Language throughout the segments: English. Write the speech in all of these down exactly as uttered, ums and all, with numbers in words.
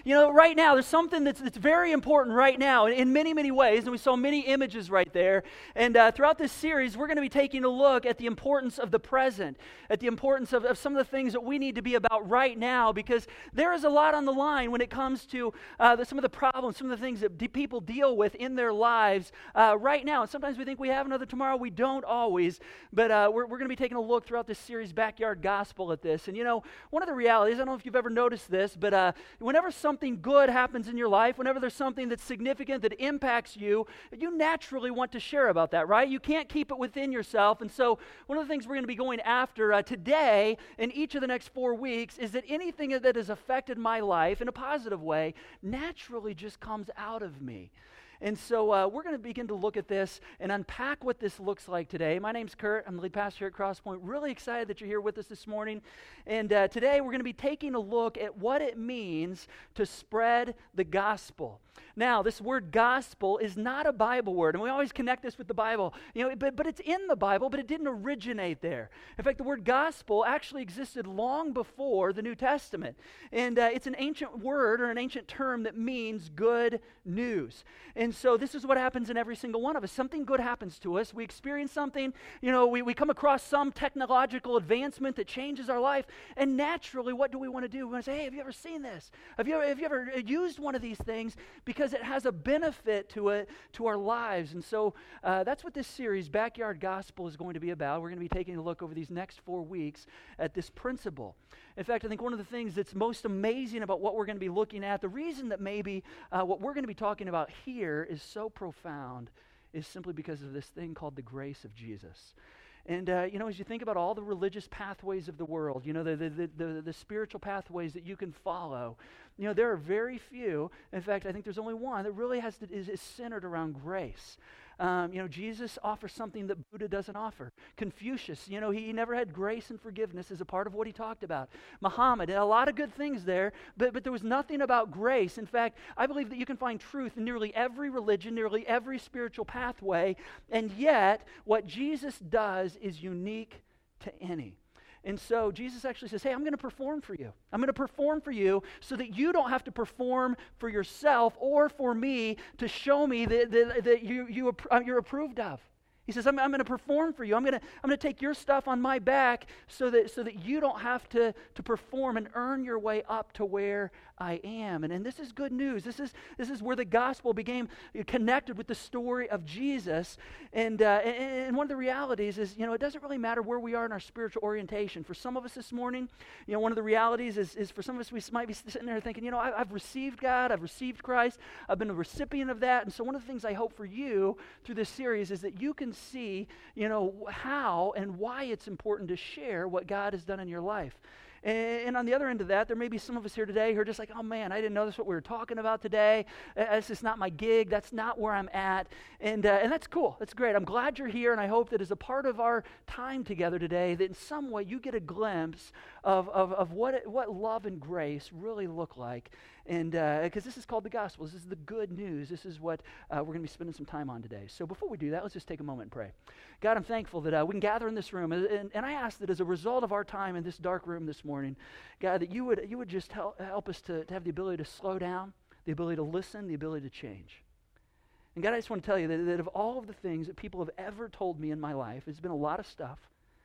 You know, right now, there's something that's, that's very important right now in, in many, many ways, and we saw many images right there. And uh, throughout this series, we're going to be taking a look at the importance of the present, at the importance of, of some of the things that we need to be about right now, because there is a lot on the line when it comes to uh, the, some of the problems, some of the things that de- people deal with in their lives uh, right now. And sometimes we think we have another tomorrow. We don't always. But uh, we're, we're going to be taking a look throughout this series, Backyard Gospel, at this. And you know, one of the realities, I don't know if you've ever noticed this, but uh, whenever something good happens in your life, whenever there's something that's significant that impacts you, you naturally want to share about that, right? You can't keep it within yourself. And so one of the things we're going to be going after uh, today and each of the next four weeks is that anything that has affected my life in a positive way naturally just comes out of me. And so uh, we're going to begin to look at this and unpack what this looks like today. My name's Kurt. I'm the lead pastor here at Crosspoint. Really excited that you're here with us this morning. And uh, today we're going to be taking a look at what it means to spread the gospel. Now, this word gospel is not a Bible word, and we always connect this with the Bible. You know, but, but it's in the Bible, but it didn't originate there. In fact, the word gospel actually existed long before the New Testament. And uh, it's an ancient word or an ancient term that means good news. And so this is what happens in every single one of us. Something good happens to us. We experience something, you know, we, we come across some technological advancement that changes our life, and naturally, what do we want to do? We want to say, hey, have you ever seen this? Have you ever, have you ever used one of these things? Because it has a benefit to it, to our lives. And so uh, that's what this series, Backyard Gospel, is going to be about. We're going to be taking a look over these next four weeks at this principle. In fact, I think one of the things that's most amazing about what we're going to be looking at, the reason that maybe uh, what we're going to be talking about here is so profound is simply because of this thing called the grace of Jesus. And, uh, you know, as you think about all the religious pathways of the world, you know, the, the, the, the, the spiritual pathways that you can follow, you know, there are very few. In fact, I think there's only one that really has to, is, is centered around grace. Um, you know, Jesus offers something that Buddha doesn't offer. Confucius, you know, he, he never had grace and forgiveness as a part of what he talked about. Muhammad, a lot of good things there, but, but there was nothing about grace. In fact, I believe that you can find truth in nearly every religion, nearly every spiritual pathway, and yet what Jesus does is unique to any. And so Jesus actually says, hey, I'm going to perform for you. I'm going to perform for you so that you don't have to perform for yourself or for me to show me that, that, that you, you, you're approved of. He says, I'm, I'm going to perform for you. I'm going to I'm going to take your stuff on my back so that so that you don't have to, to perform and earn your way up to where I am. And, and this is good news. This is this is where the gospel became connected with the story of Jesus. And, uh, and, and one of the realities is, you know, it doesn't really matter where we are in our spiritual orientation. For some of us this morning, you know, one of the realities is, is for some of us, we might be sitting there thinking, you know, I, I've received God. I've received Christ. I've been a recipient of that. And so one of the things I hope for you through this series is that you can see, you know, how and why it's important to share what God has done in your life. And, and on the other end of that, there may be some of us here today who are just like, oh man, I didn't know this is what we were talking about today. That's just not my gig. That's not where I'm at. And uh, and that's cool. That's great. I'm glad you're here, and I hope that as a part of our time together today, that in some way you get a glimpse of, of, of what it, what love and grace really look like. And because uh, this is called the gospel. This is the good news. This is what uh, we're going to be spending some time on today. So before we do that, let's just take a moment and pray. God, I'm thankful that uh, we can gather in this room. And, and I ask that as a result of our time in this dark room this morning, God, that you would you would just help, help us to, to have the ability to slow down, the ability to listen, the ability to change. And God, I just want to tell you that, that of all of the things that people have ever told me in my life, it's been a lot of stuff.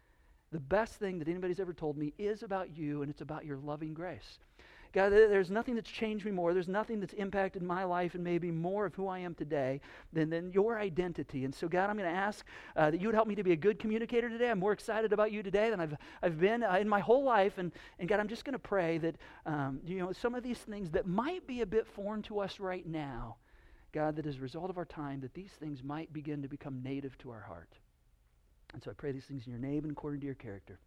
The best thing that anybody's ever told me is about you, and it's about your loving grace. God, there's nothing that's changed me more. There's nothing that's impacted my life and maybe more of who I am today than, than your identity. And so, God, I'm going to ask uh, that you would help me to be a good communicator today. I'm more excited about you today than I've I've been uh, in my whole life. And, and God, I'm just going to pray that, um, you know, some of these things that might be a bit foreign to us right now, God, that as a result of our time, that these things might begin to become native to our heart. And so I pray these things in your name and according to your character.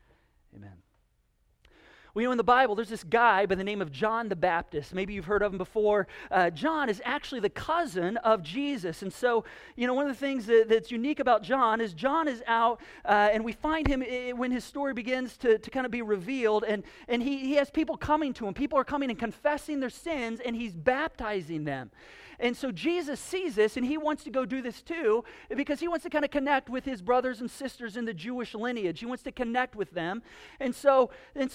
Amen. Well, you know, in the Bible, there's this guy by the name of John the Baptist. Maybe you've heard of him before. Uh, John is actually the cousin of Jesus. And so, you know, one of the things that, that's unique about John is John is out, uh, and we find him I- when his story begins to, to kind of be revealed, and, and he, he has people coming to him. People are coming and confessing their sins, and he's baptizing them. And so Jesus sees this, and he wants to go do this too, because he wants to kind of connect with his brothers and sisters in the Jewish lineage. He wants to connect with them. And so, and so Jesus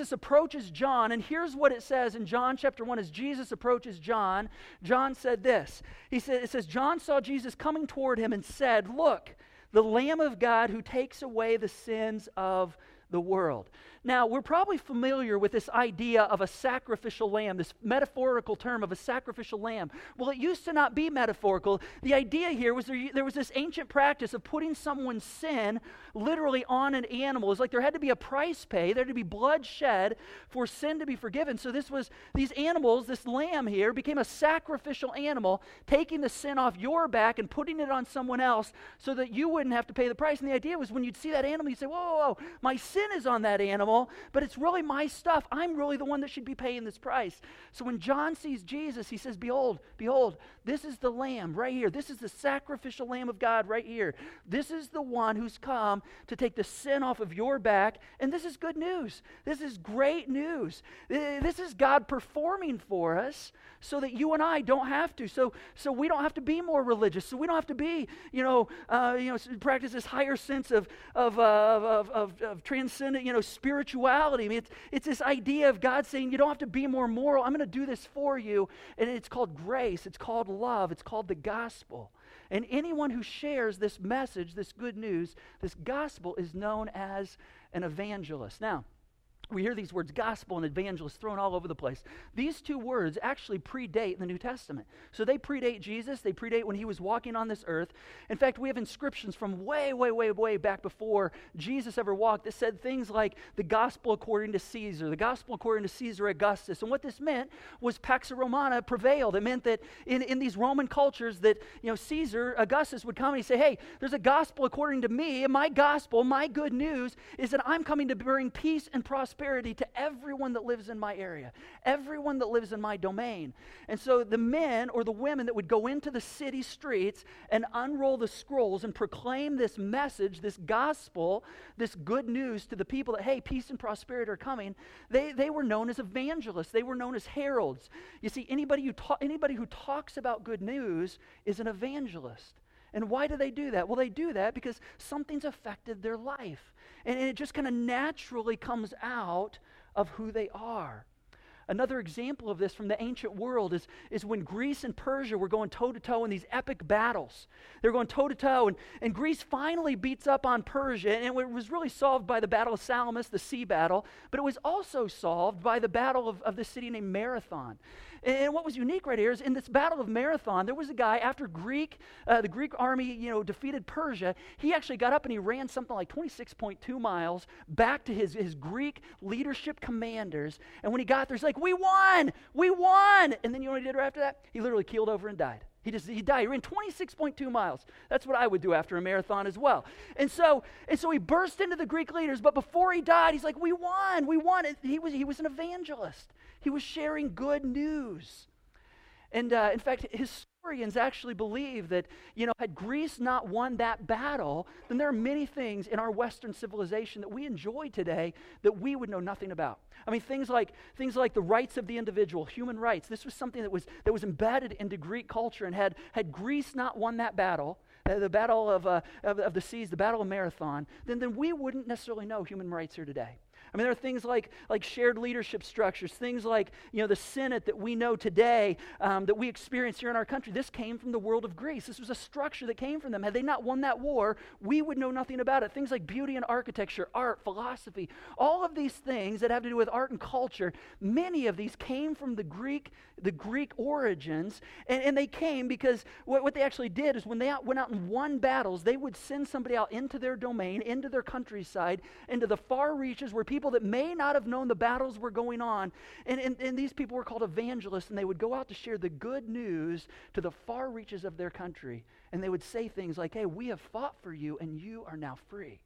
Jesus approaches John, and here's what it says in John chapter one. As Jesus approaches John, John said this. He said, it says, John saw Jesus coming toward him and said, "Look, the Lamb of God who takes away the sins of the world." Now, we're probably familiar with this idea of a sacrificial lamb, this metaphorical term of a sacrificial lamb. Well, it used to not be metaphorical. The idea here was there, there was this ancient practice of putting someone's sin literally on an animal. It's like there had to be a price paid, there had to be blood shed for sin to be forgiven. So this was, these animals, this lamb here became a sacrificial animal, taking the sin off your back and putting it on someone else so that you wouldn't have to pay the price. And the idea was when you'd see that animal, you'd say, whoa, whoa, whoa, my sin is on that animal, but it's really my stuff. I'm really the one that should be paying this price. So when John sees Jesus, he says, behold, behold, this is the lamb right here. This is the sacrificial lamb of God right here. This is the one who's come to take the sin off of your back. And this is good news. This is great news. This is God performing for us so that you and I don't have to. So, so we don't have to be more religious. So we don't have to be, you know, uh, you know, practice this higher sense of of uh, of, of, of transcendent, you know, spirituality. I mean, it's, it's this idea of God saying, you don't have to be more moral. I'm going to do this for you. And it's called grace. It's called love. It's called the gospel. And anyone who shares this message, this good news, this gospel is known as an evangelist. Now, we hear these words, gospel and evangelist, thrown all over the place. These two words actually predate the New Testament. So they predate Jesus. They predate when he was walking on this earth. In fact, we have inscriptions from way, way, way, way back before Jesus ever walked that said things like the gospel according to Caesar, the gospel according to Caesar Augustus. And what this meant was Pax Romana prevailed. It meant that in, in these Roman cultures that, you know, Caesar Augustus would come and he'd say, hey, there's a gospel according to me, and my gospel, my good news is that I'm coming to bring peace and prosperity to everyone that lives in my area, everyone that lives in my domain. And so the men or the women that would go into the city streets and unroll the scrolls and proclaim this message, this gospel, this good news to the people that, hey, peace and prosperity are coming, they, they were known as evangelists. They were known as heralds. You see, anybody who, ta- anybody who talks about good news is an evangelist. And why do they do that? Well, they do that because something's affected their life. And it just kind of naturally comes out of who they are. Another example of this from the ancient world is, is when Greece and Persia were going toe-to-toe in these epic battles. They were going toe-to-toe, and, and Greece finally beats up on Persia, and it was really solved by the Battle of Salamis, the sea battle, but it was also solved by the battle of, of this city named Marathon. And what was unique right here is in this battle of Marathon, there was a guy, after Greek, uh, the Greek army, you know, defeated Persia, he actually got up and he ran something like twenty-six point two miles back to his, his Greek leadership commanders. And when he got there, he's like, we won! We won! And then you know what he did right after that? He literally keeled over and died. He just, he died. He ran twenty-six point two miles. That's what I would do after a marathon as well. And so, and so he burst into the Greek leaders, but before he died, he's like, we won, we won. And he was, he was an evangelist. He was sharing good news. And uh, in fact, historians actually believe that, you know, had Greece not won that battle, then there are many things in our Western civilization that we enjoy today that we would know nothing about. I mean, things like things like the rights of the individual, human rights. This was something that was that was embedded into Greek culture, and had had Greece not won that battle, uh, the battle of, uh, of of the seas, the battle of Marathon, then then we wouldn't necessarily know human rights here today. I mean, there are things like, like shared leadership structures, things like, you know, the Senate that we know today, um, that we experience here in our country. This came from the world of Greece. This was a structure that came from them. Had they not won that war, we would know nothing about it. Things like beauty and architecture, art, philosophy, all of these things that have to do with art and culture, many of these came from the Greek, the Greek origins, and, and they came because what, what they actually did is when they out, went out and won battles, they would send somebody out into their domain, into their countryside, into the far reaches where people People that may not have known the battles were going on. And, and, and these people were called evangelists, and they would go out to share the good news to the far reaches of their country. And they would say things like, hey, we have fought for you, and you are now free.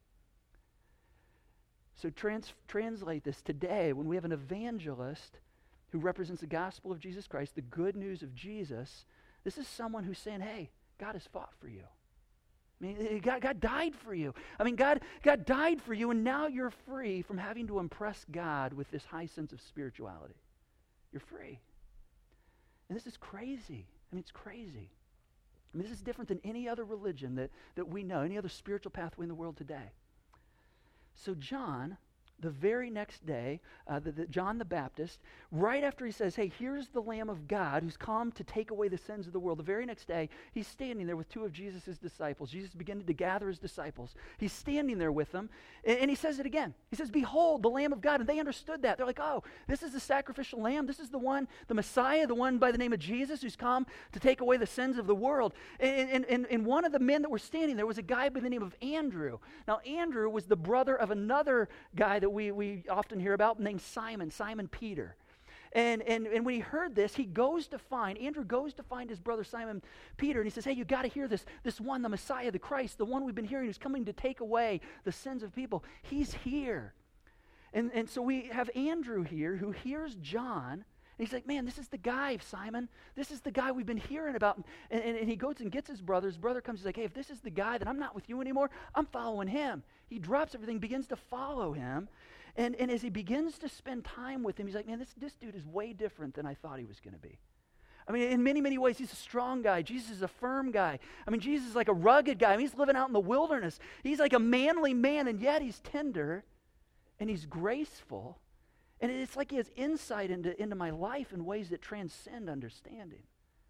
So trans- translate this today, when we have an evangelist who represents the gospel of Jesus Christ, the good news of Jesus, this is someone who's saying, hey, God has fought for you. I mean, God, God died for you. I mean, God, God died for you, and now you're free from having to impress God with this high sense of spirituality. You're free. And this is crazy. I mean, it's crazy. I mean, this is different than any other religion that, that we know, any other spiritual pathway in the world today. So John the very next day, uh, the, the John the Baptist, right after he says, hey, here's the Lamb of God who's come to take away the sins of the world, the very next day, he's standing there with two of Jesus' disciples. Jesus beginning to gather his disciples. He's standing there with them, and, and he says it again. He says, behold, the Lamb of God. And they understood that. They're like, oh, this is the sacrificial lamb. This is the one, the Messiah, the one by the name of Jesus who's come to take away the sins of the world. And, and, and, and one of the men that were standing there was a guy by the name of Andrew. Now, Andrew was the brother of another guy that we, we often hear about named Simon, Simon Peter. And, and, and when he heard this, he goes to find, Andrew goes to find his brother Simon Peter, and he says, hey, you got to hear this, this one, the Messiah, the Christ, the one we've been hearing who's coming to take away the sins of people. He's here. And, and so we have Andrew here who hears John, and he's like, man, this is the guy, Simon. This is the guy we've been hearing about. And, and, and he goes and gets his brother. His brother comes, he's like, hey, if this is the guy, then I'm not with you anymore. I'm following him. He drops everything, begins to follow him. And, and as he begins to spend time with him, he's like, man, this, this dude is way different than I thought he was going to be. I mean, in many, many ways, he's a strong guy. Jesus is a firm guy. I mean, Jesus is like a rugged guy. I mean, he's living out in the wilderness. He's like a manly man, and yet he's tender, and he's graceful. And it's like he has insight into, into my life in ways that transcend understanding.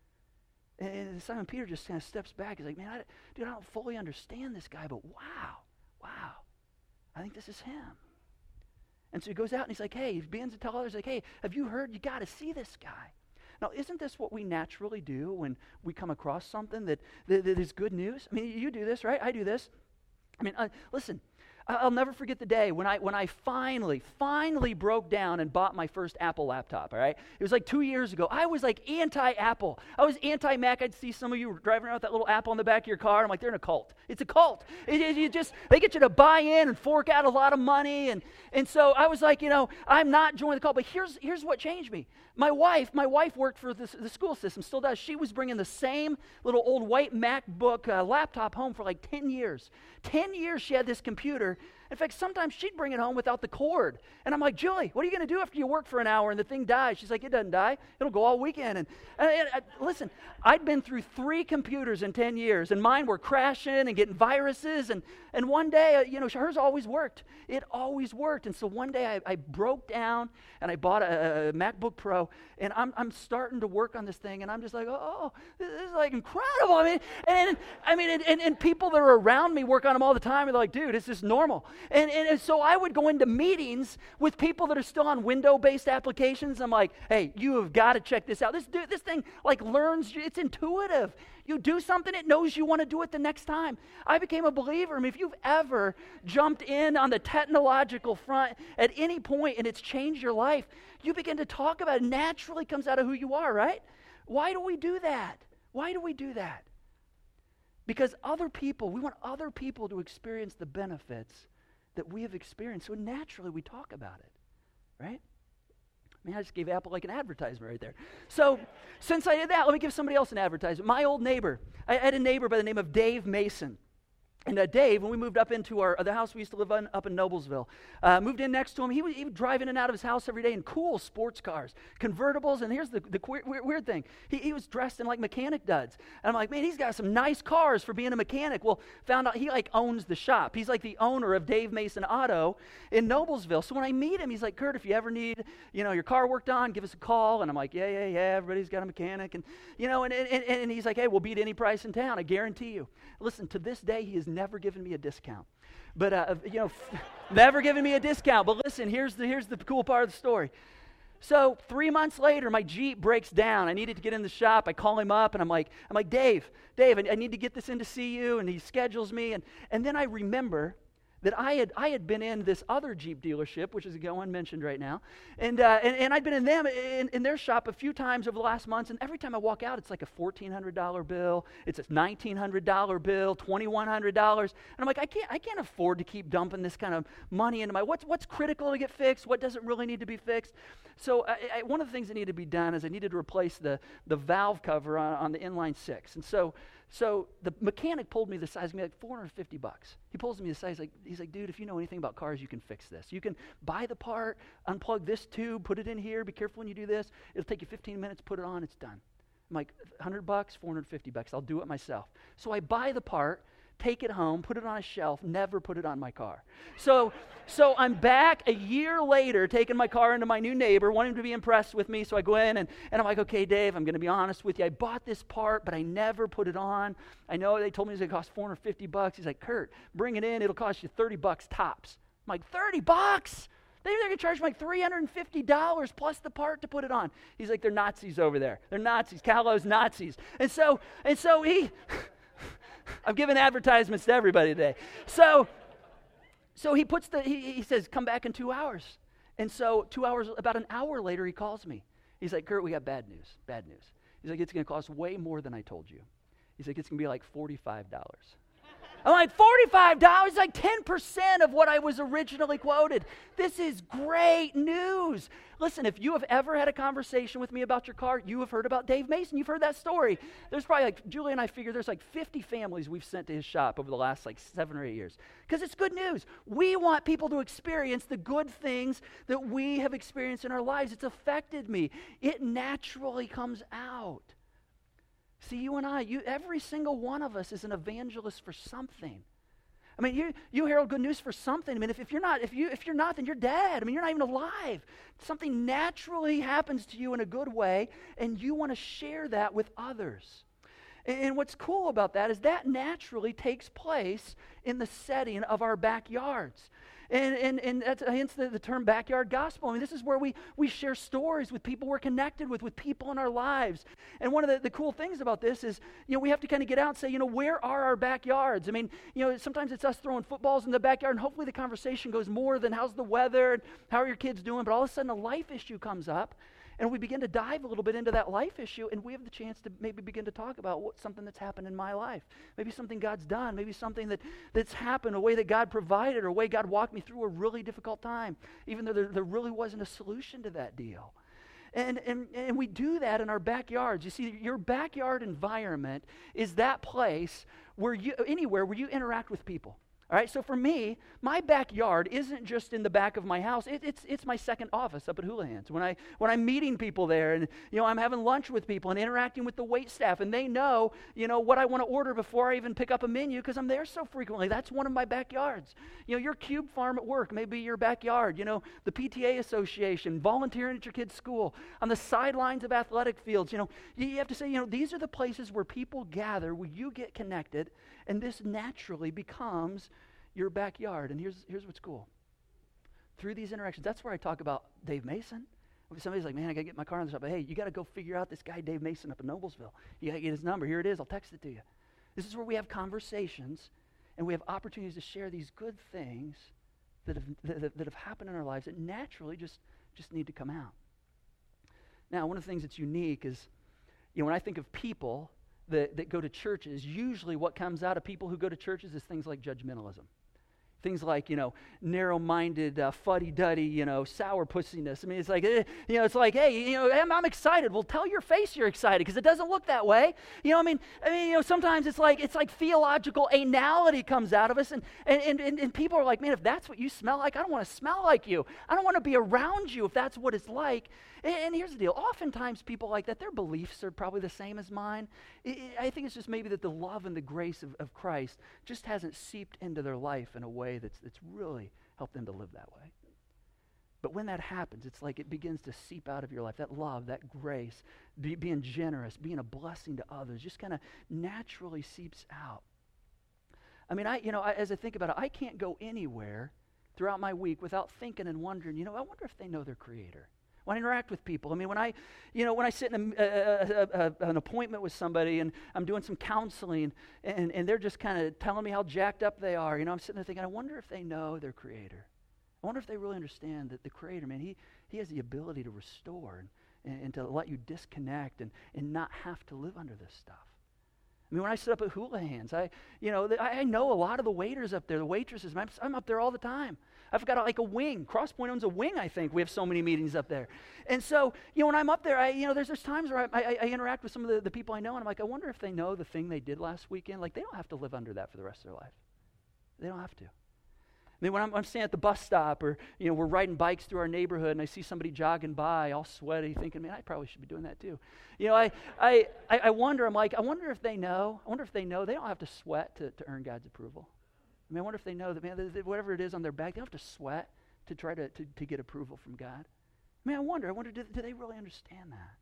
And, and Simon Peter just kind of steps back. He's like, man, I, dude, I don't fully understand this guy, but wow, wow, I think this is him. And so he goes out and he's like, hey, he begins to tell others, like, hey, have you heard? You got to see this guy. Now, isn't this what we naturally do when we come across something that, that, that is good news? I mean, you do this, right? I do this. I mean, uh, listen, I'll never forget the day when I when I finally, finally broke down and bought my first Apple laptop, all right? It was like two years ago. I was like anti-Apple. I was anti-Mac. I'd see some of you driving around with that little Apple in the back of your car. I'm like, they're in a cult. It's a cult. It, it, you just, they get you to buy in and fork out a lot of money. And, and so I was like, you know, I'm not joining the cult. But here's, here's what changed me. My wife, my wife worked for the, the school system, still does. She was bringing the same little old white MacBook uh, laptop home for like ten years. ten years she had this computer. In fact, sometimes she'd bring it home without the cord. And I'm like, Julie, what are you going to do after you work for an hour and the thing dies? She's like, it doesn't die. It'll go all weekend. And, and, and uh, listen, I'd been through three computers in ten years, and mine were crashing and getting viruses. And, and one day, uh, you know, hers always worked. It always worked. And so one day I, I broke down and I bought a, a MacBook Pro, and I'm I'm starting to work on this thing, and I'm just like, oh, this is like incredible. I mean, and I mean, and, and, and people that are around me work on them all the time, and they're like, dude, it's just normal. And, and and so I would go into meetings with people that are still on window-based applications. I'm like, hey, you have got to check this out. This dude, this thing like learns. It's intuitive. You do something, it knows you want to do it the next time. I became a believer. I mean, if you've ever jumped in on the technological front at any point and it's changed your life, you begin to talk about it. It naturally comes out of who you are, right? Why do we do that? Why do we do that? Because other people, we want other people to experience the benefits that we have experienced. So naturally we talk about it, right? I mean, I just gave Apple like an advertisement right there. So since I did that, let me give somebody else an advertisement. My old neighbor, I had a neighbor by the name of Dave Mason. And uh, Dave, when we moved up into our uh, the house we used to live on up in Noblesville, uh, moved in next to him. He would, he would drive in and out of his house every day in cool sports cars, convertibles. And here's the, the weird, weird thing. He, he was dressed in like mechanic duds. And I'm like, man, he's got some nice cars for being a mechanic. Well, found out he like owns the shop. He's like the owner of Dave Mason Auto in Noblesville. So when I meet him, he's like, Kurt, if you ever need, you know, your car worked on, give us a call. And I'm like, yeah, yeah, yeah, everybody's got a mechanic. And, you know, and, and, and he's like, hey, we'll beat any price in town, I guarantee you. Listen, to this day, he has never given me a discount. But, uh, you know, never given me a discount. But listen, here's the, here's the cool part of the story. So three months later, my Jeep breaks down. I needed to get in the shop. I call him up, and I'm like, I'm like, Dave, Dave, I, I need to get this in to see you. And he schedules me. And, and then I remember that I had I had been in this other Jeep dealership, which is again unmentioned right now, and uh, and, and I'd been in them in, in their shop a few times over the last months, and every time I walk out, it's like a fourteen hundred dollar bill, it's a nineteen hundred dollar bill, twenty-one hundred dollars, and I'm like, I can't I can't afford to keep dumping this kind of money into my what's what's critical to get fixed, what doesn't really need to be fixed. So I, I, one of the things that needed to be done is I needed to replace the the valve cover on, on the inline six, and so. So the mechanic pulled me the size, like four hundred fifty bucks. He pulls me the size, like he's like, dude, if you know anything about cars, you can fix this. You can buy the part, unplug this tube, put it in here. Be careful when you do this. It'll take you fifteen minutes, put it on, it's done. I'm like, one hundred bucks, four hundred fifty bucks. I'll do it myself. So I buy the part, take it home, put it on a shelf, never put it on my car. So so I'm back a year later, taking my car into my new neighbor, wanting him to be impressed with me. So I go in, and, and I'm like, okay, Dave, I'm going to be honest with you. I bought this part, but I never put it on. I know they told me it was going to cost four hundred fifty bucks. He's like, Kurt, bring it in. It'll cost you thirty bucks tops. I'm like, thirty bucks? They're going to charge me like three hundred fifty dollars plus the part to put it on. He's like, they're Nazis over there. They're Nazis. Kahlo's Nazis. And so, and so he... I'm giving advertisements to everybody today. So, so he puts the, he, he says, come back in two hours. And so two hours, about an hour later, he calls me. He's like, Kurt, we got bad news, bad news. He's like, it's going to cost way more than I told you. He's like, it's going to be like forty-five dollars. I'm like, forty-five dollars? Like ten percent of what I was originally quoted. This is great news. Listen, if you have ever had a conversation with me about your car, you have heard about Dave Mason. You've heard that story. There's probably like, Julie and I figure there's like fifty families we've sent to his shop over the last like seven or eight years. Because it's good news. We want people to experience the good things that we have experienced in our lives. It's affected me. It naturally comes out. See, you and I, you, every single one of us is an evangelist for something. I mean, you you herald good news for something. I mean, if, if you're not, if you if you're not, then you're dead. I mean, you're not even alive. Something naturally happens to you in a good way, and you want to share that with others. And, and what's cool about that is that naturally takes place in the setting of our backyards. And, and, and that's hence the, the term backyard gospel. I mean, this is where we, we share stories with people we're connected with, with people in our lives. And one of the, the cool things about this is, you know, we have to kind of get out and say, you know, where are our backyards? I mean, you know, sometimes it's us throwing footballs in the backyard, and hopefully the conversation goes more than how's the weather, and how are your kids doing? But all of a sudden a life issue comes up, and we begin to dive a little bit into that life issue, and we have the chance to maybe begin to talk about what, something that's happened in my life. Maybe something God's done. Maybe something that, that's happened, a way that God provided, or a way God walked me through a really difficult time, even though there, there really wasn't a solution to that deal. And, and, and we do that in our backyards. You see, your backyard environment is that place where you, anywhere where you interact with people. All right, so for me, my backyard isn't just in the back of my house. It, it's it's my second office up at Houlihan's. When I when I'm meeting people there, and you know I'm having lunch with people and interacting with the wait staff, and they know you know what I want to order before I even pick up a menu because I'm there so frequently. That's one of my backyards. You know, your cube farm at work may be your backyard. You know, the P T A association, volunteering at your kid's school, on the sidelines of athletic fields. You know, you, you have to say, you know, these are the places where people gather, where you get connected, and this naturally becomes your backyard. And here's here's what's cool. Through these interactions, that's where I talk about Dave Mason. If somebody's like, man, I got to get my car in the shop. But hey, you got to go figure out this guy Dave Mason up in Noblesville. You got to get his number. Here it is. I'll text it to you. This is where we have conversations, and we have opportunities to share these good things that have that, that have happened in our lives that naturally just just need to come out. Now, one of the things that's unique is, you know, when I think of people that, that go to churches, usually what comes out of people who go to churches is things like judgmentalism. Things like, you know, narrow-minded, uh, fuddy-duddy, you know, sour pussiness. I mean, it's like, eh, you know, it's like, hey, you know, I'm, I'm excited. Well, tell your face you're excited because it doesn't look that way. You know, I mean, I mean, you know, sometimes it's like it's like theological anality comes out of us, and and and, and people are like, man, if that's what you smell like, I don't want to smell like you. I don't want to be around you if that's what it's like. And, and here's the deal. Oftentimes, people like that, their beliefs are probably the same as mine. I, I think it's just maybe that the love and the grace of, of Christ just hasn't seeped into their life in a way that's that's really helped them to live that way. But when that happens, it's like it begins to seep out of your life. That love, that grace, be, being generous, being a blessing to others, just kind of naturally seeps out. I mean, I you know, I, as I think about it, I can't go anywhere throughout my week without thinking and wondering, you know, I wonder if they know their Creator. When I interact with people, I mean, when I, you know, when I sit in a, a, a, a, an appointment with somebody and I'm doing some counseling and, and they're just kind of telling me how jacked up they are, you know, I'm sitting there thinking, I wonder if they know their Creator. I wonder if they really understand that the Creator, man, he, he has the ability to restore and, and to let you disconnect and, and not have to live under this stuff. I mean, when I sit up at Houlihan's, I, you know, the, I know a lot of the waiters up there, the waitresses. I'm, I'm up there all the time. I've got a, like a wing. Crosspoint owns a wing, I think. We have so many meetings up there. And so, you know, when I'm up there, I, you know, there's, there's times where I, I, I interact with some of the, the people I know, and I'm like, I wonder if they know the thing they did last weekend. Like, they don't have to live under that for the rest of their life. They don't have to. I mean, when I'm, I'm standing at the bus stop, or you know, we're riding bikes through our neighborhood, and I see somebody jogging by, all sweaty, thinking, "Man, I probably should be doing that too." You know, I, I, I I wonder. I'm like, I wonder if they know. I wonder if they know they don't have to sweat to, to earn God's approval. I mean, I wonder if they know that, man, that, that whatever it is on their back, they don't have to sweat to try to, to, to get approval from God. I mean, I wonder. I wonder, do, do they really understand that?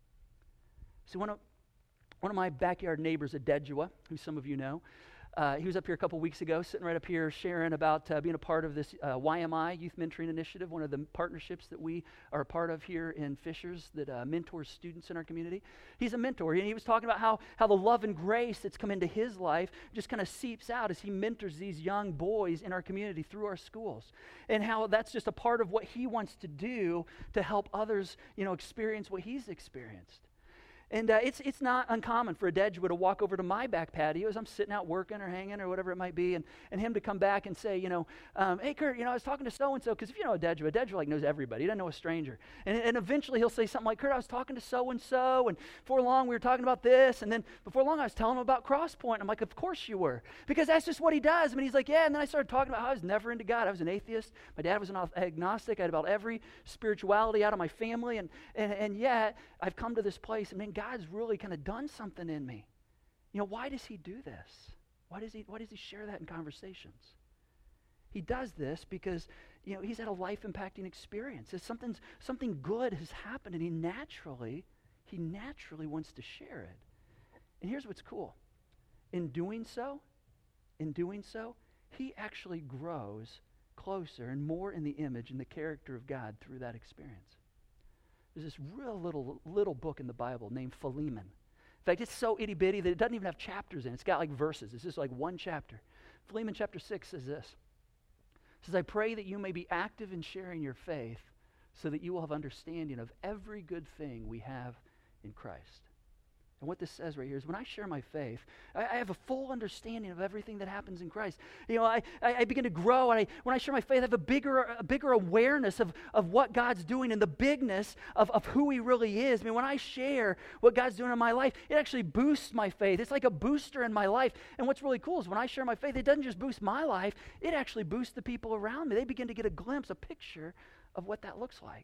See, one of one of my backyard neighbors, Adedua, who some of you know. Uh, he was up here a couple weeks ago, sitting right up here sharing about uh, being a part of this uh, Y M I, Youth Mentoring Initiative, one of the partnerships that we are a part of here in Fishers that uh, mentors students in our community. He's a mentor, and he was talking about how, how the love and grace that's come into his life just kind of seeps out as he mentors these young boys in our community through our schools, and how that's just a part of what he wants to do to help others, you know, experience what he's experienced. And uh, it's it's not uncommon for Adedua to walk over to my back patio as I'm sitting out working or hanging or whatever it might be, and, and him to come back and say, you know, um, hey, Kurt, you know, I was talking to so-and-so, because if you know Adedua, Adedua like knows everybody. He doesn't know a stranger. And, and eventually he'll say something like, Kurt, I was talking to so-and-so, and before long we were talking about this, and then before long I was telling him about Crosspoint. I'm like, of course you were, because that's just what he does. I mean, he's like, yeah, and then I started talking about how I was never into God. I was an atheist. My dad was an agnostic. I had about every spirituality out of my family, and, and, and yet I've come to this place, and man, God's really kind of done something in me. You know, why does he do this? Why does he why does he share that in conversations? He does this because, you know, he's had a life-impacting experience. It's something something good has happened, and he naturally he naturally wants to share it. And here's what's cool. In doing so, in doing so, he actually grows closer and more in the image and the character of God through that experience. There's this real little little book in the Bible named Philemon. In fact, it's so itty-bitty that it doesn't even have chapters in it. It's got like verses. It's just like one chapter. Philemon chapter six says this. It says, I pray that you may be active in sharing your faith so that you will have understanding of every good thing we have in Christ. And what this says right here is when I share my faith, I, I have a full understanding of everything that happens in Christ. You know, I, I, I begin to grow, and I, when I share my faith, I have a bigger, a bigger awareness of, of what God's doing and the bigness of, of who he really is. I mean, when I share what God's doing in my life, it actually boosts my faith. It's like a booster in my life. And what's really cool is when I share my faith, it doesn't just boost my life, it actually boosts the people around me. They begin to get a glimpse, a picture of what that looks like.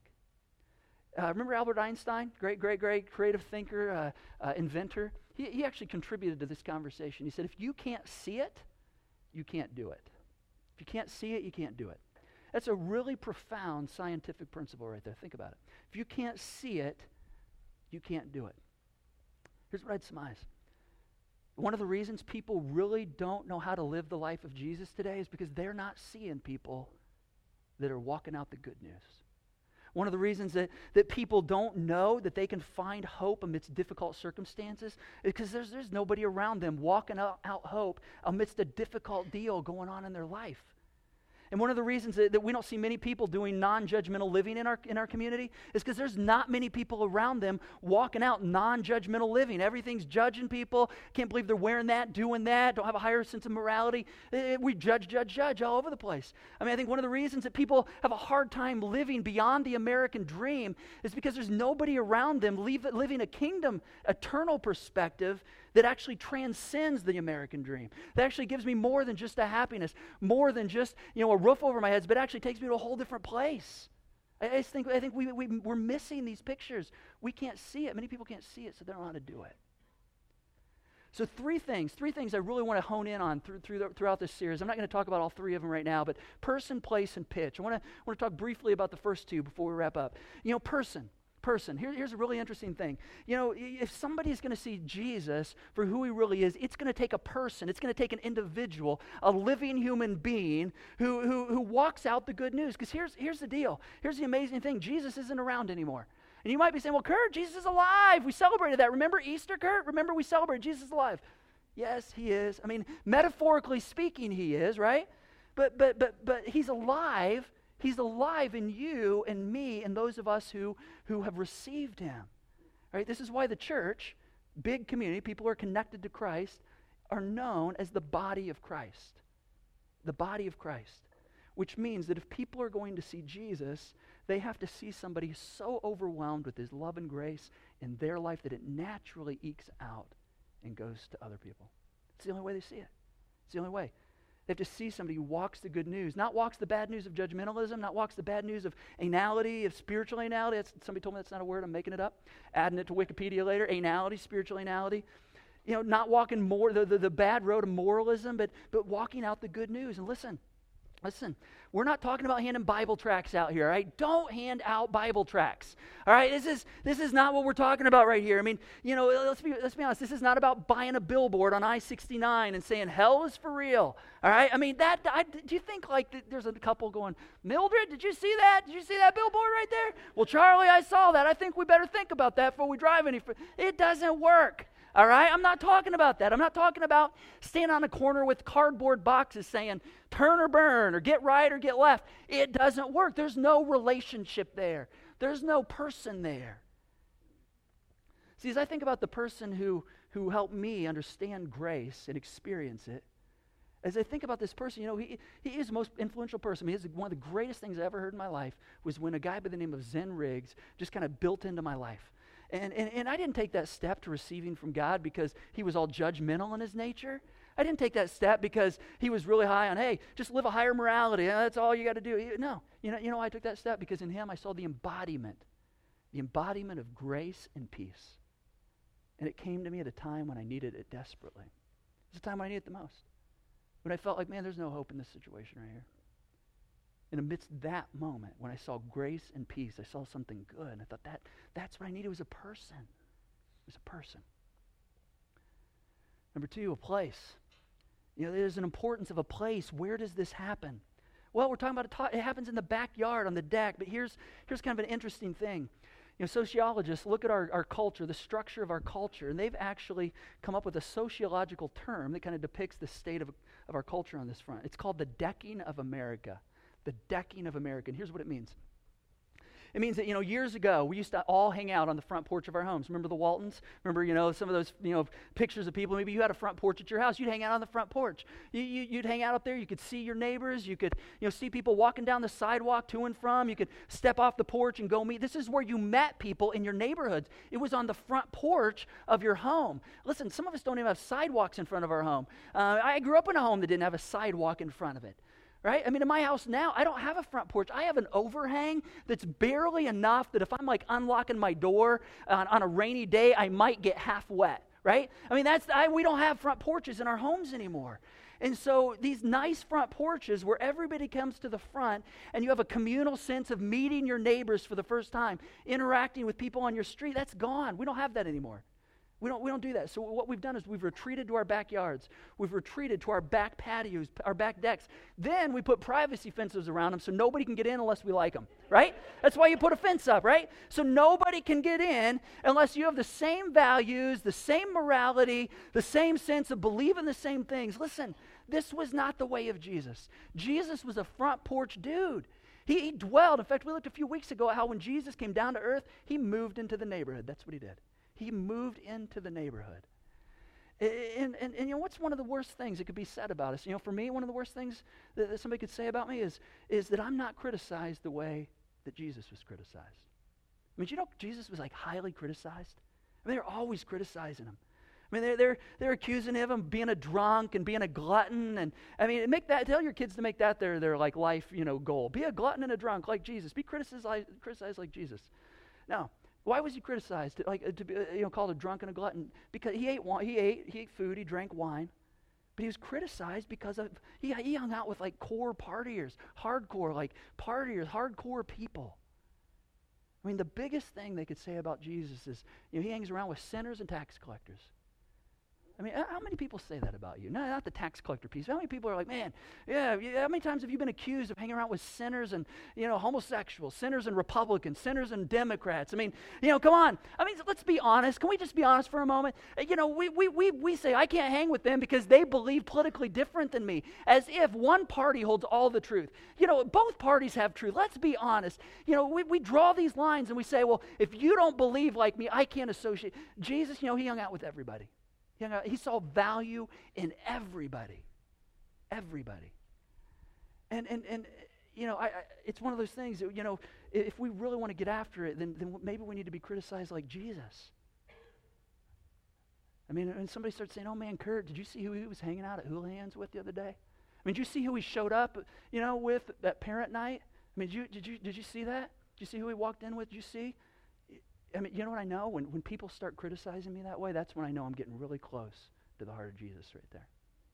Uh, remember Albert Einstein, great, great, great creative thinker, uh, uh, inventor? He, he actually contributed to this conversation. He said, if you can't see it, you can't do it. If you can't see it, you can't do it. That's a really profound scientific principle right there. Think about it. If you can't see it, you can't do it. Here's what I'd surmise. One of the reasons people really don't know how to live the life of Jesus today is because they're not seeing people that are walking out the good news. One of the reasons that, that people don't know that they can find hope amidst difficult circumstances is because there's, there's nobody around them walking out, out hope amidst a difficult deal going on in their life. And one of the reasons that, that we don't see many people doing non-judgmental living in our in our community is because there's not many people around them walking out non-judgmental living. Everything's judging people. Can't believe they're wearing that, doing that, don't have a higher sense of morality. We judge, judge, judge all over the place. I mean, I think one of the reasons that people have a hard time living beyond the American dream is because there's nobody around them leave, living a kingdom, eternal perspective that actually transcends the American dream. That actually gives me more than just a happiness, more than just, you know, a roof over my head, but actually takes me to a whole different place. I, I just think I think we, we we're missing these pictures. We can't see it. Many people can't see it, so they don't know how to do it. So three things, three things I really want to hone in on through, through the, throughout this series. I'm not going to talk about all three of them right now, but person, place, and pitch. I want to want to talk briefly about the first two before we wrap up. You know, person. Person. Here, here's a really interesting thing. You know, if somebody is going to see Jesus for who he really is, it's going to take a person. It's going to take an individual, a living human being who who, who walks out the good news. Because here's here's the deal. Here's the amazing thing. Jesus isn't around anymore. And you might be saying, well, Kurt, Jesus is alive. We celebrated that. Remember Easter, Kurt? Remember we celebrated Jesus is alive. Yes, he is. I mean, metaphorically speaking, he is, right? But but but but he's alive. He's alive in you and me and those of us who, who have received him. Right? This is why the church, big community, people who are connected to Christ, are known as the body of Christ. The body of Christ. Which means that if people are going to see Jesus, they have to see somebody so overwhelmed with his love and grace in their life that it naturally ekes out and goes to other people. It's the only way they see it. It's the only way. They have to see somebody who walks the good news, not walks the bad news of judgmentalism, not walks the bad news of anality, of spiritual anality. That's, somebody told me that's not a word. I'm making it up. Adding it to Wikipedia later. Anality, spiritual anality. You know, not walking more the, the, the bad road of moralism, but, but walking out the good news. And listen, listen, we're not talking about handing Bible tracts out here, all right? Don't hand out Bible tracts, all right? This is this is not what we're talking about right here. I mean, you know, let's be let's be honest. This is not about buying a billboard on I sixty-nine and saying hell is for real, all right? I mean, that I, do you think like th- there's a couple going, Mildred, did you see that? Did you see that billboard right there? Well, Charlie, I saw that. I think we better think about that before we drive any further. It doesn't work. All right? I'm not talking about that. I'm not talking about standing on a corner with cardboard boxes saying turn or burn or get right or get left. It doesn't work. There's no relationship there. There's no person there. See, as I think about the person who, who helped me understand grace and experience it, as I think about this person, you know, he, he is the most influential person. I mean, one of the greatest things I ever heard in my life was when a guy by the name of Zen Riggs just kind of built into my life. And, and and I didn't take that step to receiving from God because he was all judgmental in his nature. I didn't take that step because he was really high on, hey, just live a higher morality. That's all you got to do. No, you know, you know, I took that step because in him I saw the embodiment, the embodiment of grace and peace. And it came to me at a time when I needed it desperately. It's the time I needed it the most. When I felt like, man, there's no hope in this situation right here. And amidst that moment, when I saw grace and peace, I saw something good. And I thought, that that's what I needed was a person. It was a person. Number two, a place. You know, there's an importance of a place. Where does this happen? Well, we're talking about it, ta- it happens in the backyard, on the deck. But here's, here's kind of an interesting thing. You know, sociologists look at our, our culture, the structure of our culture, and they've actually come up with a sociological term that kind of depicts the state of, of our culture on this front. It's called the decking of America. The decking of America. And here's what it means. It means that, you know, years ago, we used to all hang out on the front porch of our homes. Remember the Waltons? Remember, you know, some of those, you know, pictures of people. Maybe you had a front porch at your house. You'd hang out on the front porch. You, you, you'd hang out up there. You could see your neighbors. You could, you know, see people walking down the sidewalk to and from. You could step off the porch and go meet. This is where you met people in your neighborhoods. It was on the front porch of your home. Listen, some of us don't even have sidewalks in front of our home. Uh, I grew up in a home that didn't have a sidewalk in front of it. Right? I mean, in my house now, I don't have a front porch. I have an overhang that's barely enough that if I'm like unlocking my door on, on a rainy day, I might get half wet, right? I mean, that's I, we don't have front porches in our homes anymore. And so these nice front porches where everybody comes to the front and you have a communal sense of meeting your neighbors for the first time, interacting with people on your street, that's gone. We don't have that anymore. We don't, we don't do that. So what we've done is we've retreated to our backyards. We've retreated to our back patios, our back decks. Then we put privacy fences around them so nobody can get in unless we like them, right? That's why you put a fence up, right? So nobody can get in unless you have the same values, the same morality, the same sense of believing the same things. Listen, this was not the way of Jesus. Jesus was a front porch dude. He, he dwelled. In fact, we looked a few weeks ago at how when Jesus came down to earth, he moved into the neighborhood. That's what he did. He moved into the neighborhood. And, and, and you know, what's one of the worst things that could be said about us? You know, for me, one of the worst things that, that somebody could say about me is, is that I'm not criticized the way that Jesus was criticized. I mean, you know, Jesus was like highly criticized. I mean, they're always criticizing him. I mean, they're, they're, they're accusing him of being a drunk and being a glutton. And I mean, make that, tell your kids to make that their, their like life, you know, goal. Be a glutton and a drunk like Jesus. Be criticized, criticized like Jesus. Now, why was he criticized? Like to be, you know, called a drunk and a glutton? Because he ate wine, he ate, he ate food, he drank wine. But he was criticized because of he, he hung out with like core partiers, hardcore, like partiers, hardcore people. I mean, the biggest thing they could say about Jesus is, you know, he hangs around with sinners and tax collectors. I mean, how many people say that about you? No, not the tax collector piece. How many people are like, man, yeah, yeah, how many times have you been accused of hanging around with sinners and, you know, homosexuals, sinners and Republicans, sinners and Democrats? I mean, you know, come on. I mean, let's be honest. Can we just be honest for a moment? You know, we, we, we, we say, I can't hang with them because they believe politically different than me, as if one party holds all the truth. You know, both parties have truth. Let's be honest. You know, we, we draw these lines and we say, well, if you don't believe like me, I can't associate. Jesus, you know, he hung out with everybody. He, out, he saw value in everybody. Everybody. And, and, and you know, I, I, it's one of those things that, you know, if we really want to get after it, then, then maybe we need to be criticized like Jesus. I mean, when somebody starts saying, oh man, Kurt, did you see who he was hanging out at Houlihan's with the other day? mean, did you see who he showed up, you know, with that parent night? I mean, did you, did you, did you see that? Did you see who he walked in with? Did you see? I mean, you know what I know? When, when people start criticizing me that way, that's when I know I'm getting really close to the heart of Jesus right there.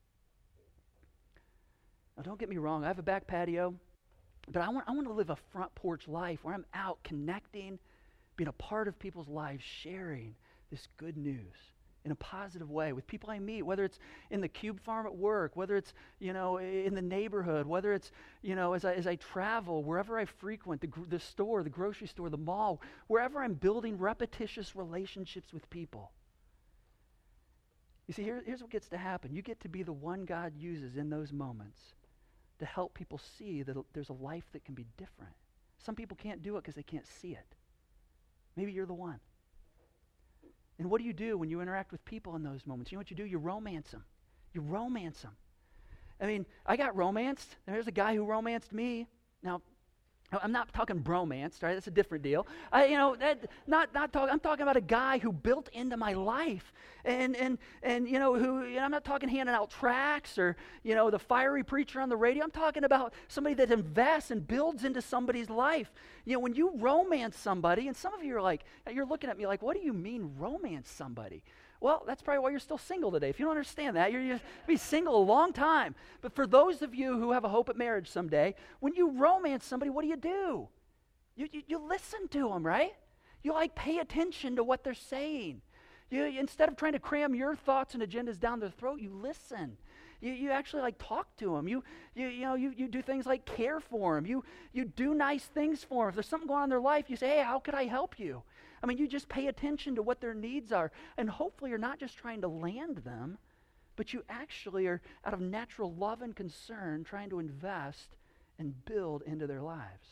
Now, don't get me wrong. I have a back patio, but I want, I want to live a front porch life where I'm out connecting, being a part of people's lives, sharing this good news in a positive way with people I meet, whether it's in the cube farm at work, whether it's, you know, in the neighborhood, whether it's, you know, as I, as I travel, wherever I frequent, the, gr- the store, the grocery store, the mall, wherever I'm building repetitious relationships with people. You see, here, here's what gets to happen. You get to be the one God uses in those moments to help people see that there's a life that can be different. Some people can't do it because they can't see it. Maybe you're the one. And what do you do when you interact with people in those moments? You know what you do? You romance them. You romance them. I mean, I got romanced. There's a guy who romanced me. Now, I'm not talking bromance, right? That's a different deal. I, you know, that, not not talking. I'm talking about a guy who built into my life, and and and you know who. You know, I'm not talking handing out tracts or you know the fiery preacher on the radio. I'm talking about somebody that invests and builds into somebody's life. You know, when you romance somebody, and some of you are like, you're looking at me like, what do you mean romance somebody? Well, that's probably why you're still single today. If you don't understand that, you're, you're be single a long time. But for those of you who have a hope at marriage someday, when you romance somebody, what do you do? You, you, you listen to them, right? You like pay attention to what they're saying. You, instead of trying to cram your thoughts and agendas down their throat, you listen. You, you actually like talk to them. You, you, you know, you, you do things like care for them. You, you do nice things for them. If there's something going on in their life, you say, hey, how could I help you? I mean, you just pay attention to what their needs are. And hopefully you're not just trying to land them, but you actually are, out of natural love and concern, trying to invest and build into their lives.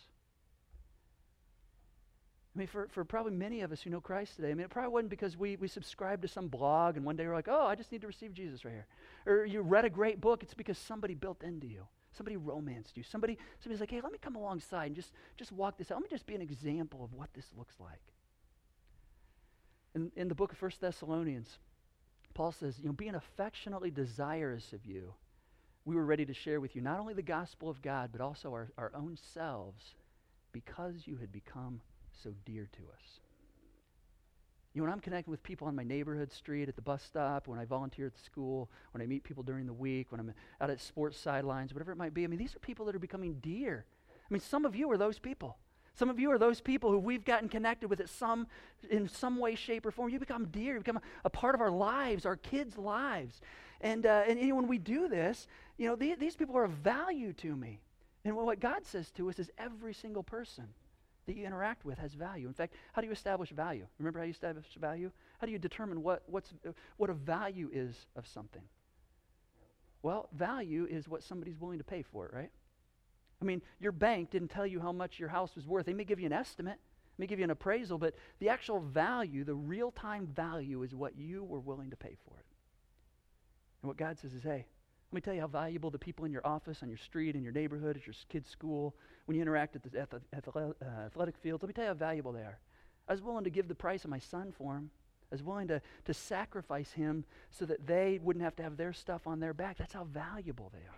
I mean, for, for probably many of us who know Christ today, I mean, it probably wasn't because we, we subscribed to some blog and one day we're like, oh, I just need to receive Jesus right here. Or you read a great book. It's because somebody built into you. Somebody romanced you. Somebody, somebody's like, hey, let me come alongside and just, just walk this out. Let me just be an example of what this looks like. In, in the book of First Thessalonians, Paul says, you know, being affectionately desirous of you, we were ready to share with you not only the gospel of God, but also our, our own selves, because you had become so dear to us. You know, when I'm connecting with people on my neighborhood street, at the bus stop, when I volunteer at the school, when I meet people during the week, when I'm out at sports sidelines, whatever it might be, I mean, these are people that are becoming dear. I mean, some of you are those people. Some of you are those people who we've gotten connected with at some, in some way, shape, or form. You become dear. You become a, a part of our lives, our kids' lives. And, uh, and, and when we do this, you know, the, these people are of value to me. And what God says to us is every single person that you interact with has value. In fact, how do you establish value? Remember how you establish value? How do you determine what, what's, uh, what a value is of something? Well, value is what somebody's willing to pay for it, right? I mean, your bank didn't tell you how much your house was worth. They may give you an estimate, may give you an appraisal, but the actual value, the real-time value is what you were willing to pay for it. And what God says is, hey, let me tell you how valuable the people in your office, on your street, in your neighborhood, at your kid's school, when you interact at the ath- ath- uh, athletic fields, let me tell you how valuable they are. I was willing to give the price of my son for him. I was willing to, to sacrifice him so that they wouldn't have to have their stuff on their back. That's how valuable they are.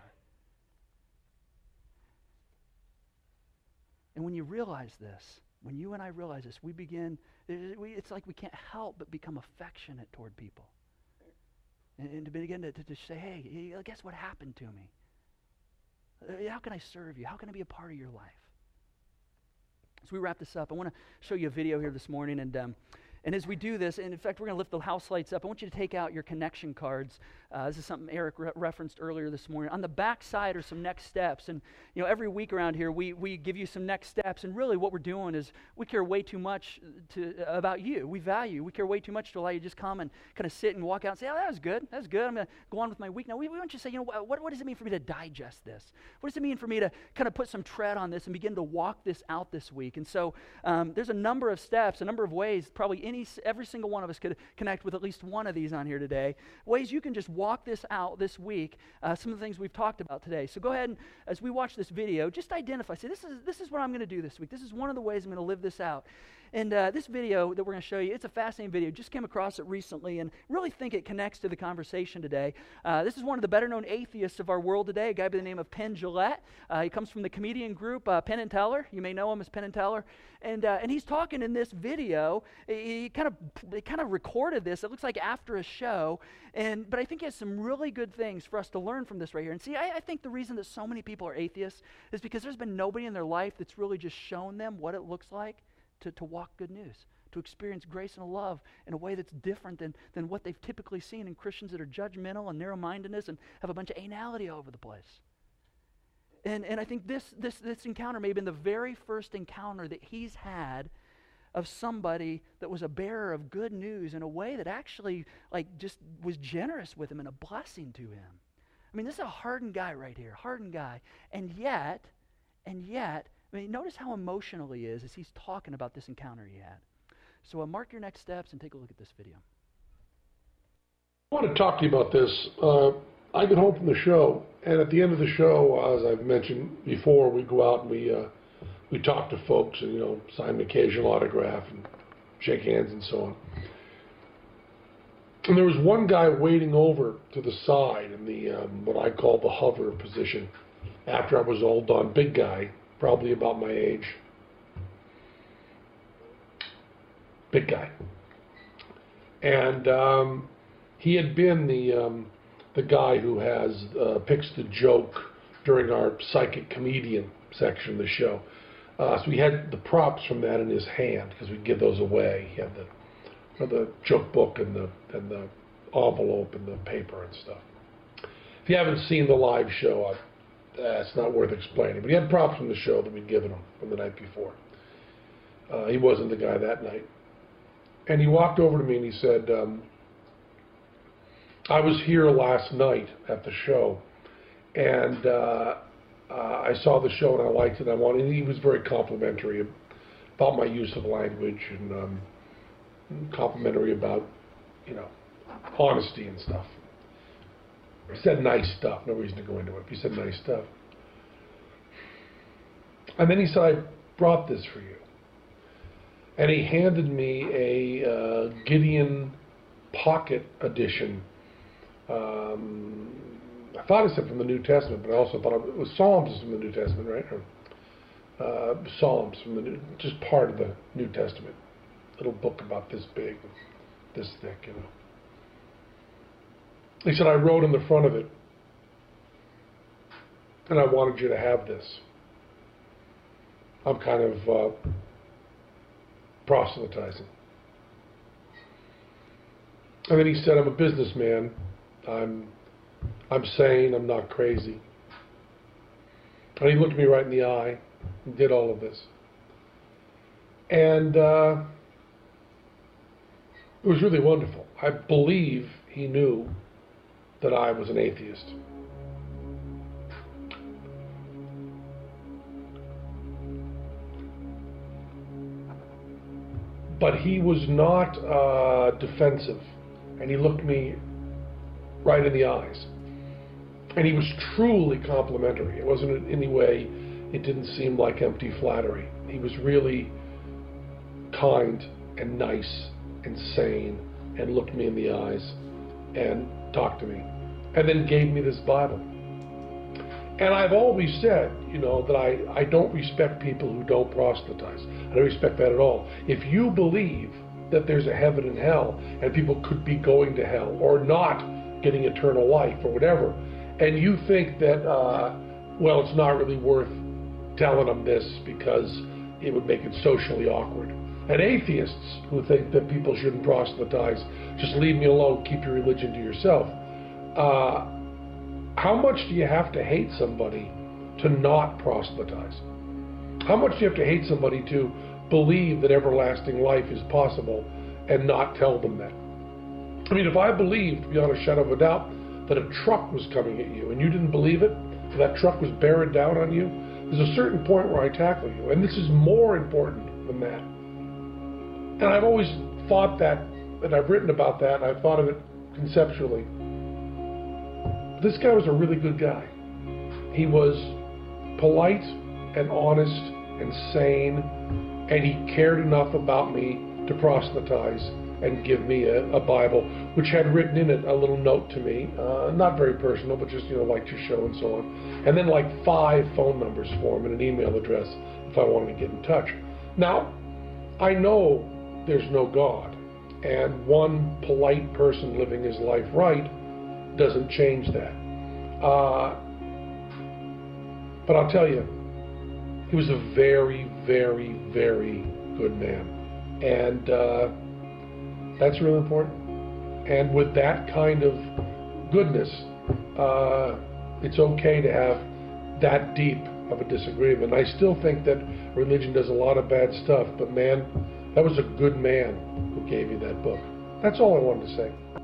And when you realize this, when you and I realize this, we begin, it's like we can't help but become affectionate toward people. And, and to begin to, to, to say, hey, guess what happened to me? Uh, how can I serve you? How can I be a part of your life? As we wrap this up, I want to show you a video here this morning. And um, and as we do this, and in fact, we're going to lift the house lights up. I want you to take out your connection cards. Uh, this is something Eric re- referenced earlier this morning. On the back side are some next steps. And, you know, every week around here, we we give you some next steps. And really what we're doing is we care way too much to uh, about you. We value. We care way too much to allow you to just come and kind of sit and walk out and say, oh, that was good. That was good. I'm going to go on with my week. Now, we, we want you to say, you know, what, what does it mean for me to digest this? What does it mean for me to kind of put some tread on this and begin to walk this out this week? And so um, there's a number of steps, a number of ways, probably any every single one of us could connect with at least one of these on here today. Ways you can just walk this out this week, uh, some of the things we've talked about today. So go ahead and, as we watch this video, just identify, say, this is this is what I'm going to do this week. This is one of the ways I'm going to live this out. And uh, this video that we're going to show you, it's a fascinating video. Just came across it recently and really think it connects to the conversation today. Uh, this is one of the better-known atheists of our world today, a guy by the name of Penn Jillette. Uh, he comes from the comedian group uh, Penn and Teller. You may know him as Penn and Teller. And uh, and he's talking in this video. He kind of he kind of recorded this. It looks like after a show. And but I think he has some really good things for us to learn from this right here. And see, I, I think the reason that so many people are atheists is because there's been nobody in their life that's really just shown them what it looks like to, to walk good news, to experience grace and love in a way that's different than, than what they've typically seen in Christians that are judgmental and narrow-mindedness and have a bunch of anality all over the place. And and I think this this this encounter may have been the very first encounter that he's had of somebody that was a bearer of good news in a way that actually like just was generous with him and a blessing to him. I mean, this is a hardened guy right here, hardened guy. And yet, and yet, I mean, notice how emotional he is as he's talking about this encounter he had. So uh, mark your next steps and take a look at this video. I want to talk to you about this. Uh, I get home from the show, and at the end of the show, as I've mentioned before, we go out and we uh, we talk to folks and, you know, sign an occasional autograph and shake hands and so on. And there was one guy waiting over to the side in the um, what I call the hover position after I was all done. Big guy, probably about my age. Big guy. And um, he had been the um, the guy who has uh, picks the joke during our psychic comedian section of the show. Uh, so he had the props from that in his hand because we give those away. He had the the joke book and the and the envelope and the paper and stuff. If you haven't seen the live show, I, uh, it's not worth explaining. But he had props from the show that we'd given him from the night before. Uh, he wasn't the guy that night. And he walked over to me and he said, um, I was here last night at the show, and uh, uh, I saw the show and I liked it. I wanted, and he was very complimentary about my use of language and um, complimentary about, you know, honesty and stuff. He said nice stuff. No reason to go into it. He said nice stuff. And then he said, I brought this for you. And he handed me a uh, Gideon Pocket Edition. Um, I thought it said from the New Testament, but I also thought it was Psalms from the New Testament, right? Or, uh, Psalms from the New, just part of the New Testament. Little book about this big, this thick, you know. He said, I wrote on the front of it, and I wanted you to have this. I'm kind of uh, proselytizing. And then he said, I'm a businessman. I'm, I'm sane. I'm not crazy. And he looked me right in the eye and did all of this. And uh, it was really wonderful. I believe he knew that I was an atheist. But he was not uh, defensive, and he looked me right in the eyes. And he was truly complimentary. It wasn't in any way, it didn't seem like empty flattery. He was really kind and nice and sane and looked me in the eyes and talked to me. And then gave me this Bible. And I've always said, you know, that I, I don't respect people who don't proselytize. I don't respect that at all. If you believe that there's a heaven and hell, and people could be going to hell, or not getting eternal life, or whatever, and you think that, uh, well, it's not really worth telling them this because it would make it socially awkward. And atheists who think that people shouldn't proselytize, just leave me alone, keep your religion to yourself. Uh, how much do you have to hate somebody to not proselytize? How much do you have to hate somebody to believe that everlasting life is possible and not tell them that? I mean, if I believed, beyond a shadow of a doubt, that a truck was coming at you and you didn't believe it, that truck was bearing down on you, there's a certain point where I tackle you. And this is more important than that. And I've always thought that, and I've written about that, and I've thought of it conceptually. This guy was a really good guy. He was polite and honest and sane and he cared enough about me to proselytize and give me a, a Bible, which had written in it a little note to me, uh, not very personal, but just, you know, like your show and so on. And then like five phone numbers for him and an email address if I wanted to get in touch. Now, I know there's no God, and one polite person living his life right doesn't change that. Uh, but I'll tell you, he was a very, very, very good man. And uh, that's really important. And with that kind of goodness, uh, it's okay to have that deep of a disagreement. I still think that religion does a lot of bad stuff, but man, that was a good man who gave you that book. That's all I wanted to say.